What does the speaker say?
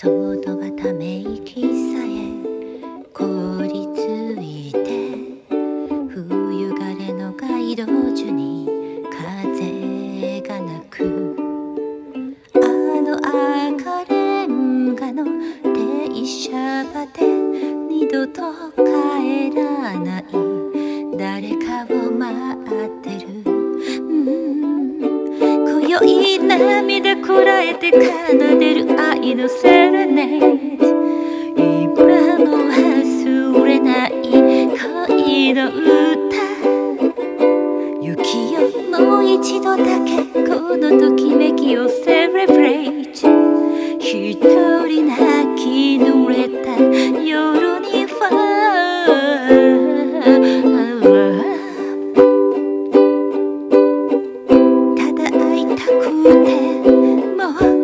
そのはため息さえ凍りついて、冬枯れの街道中に風が鳴く。あの赤レンガの停車場で二度と帰らない誰かを待ってる。今宵涙こらえて奏でる愛のセレネード。今も忘れない恋の歌。雪よもう一度だけこのときめきをセレブレイト。一人泣き濡れた夜にファただ会いたくてもう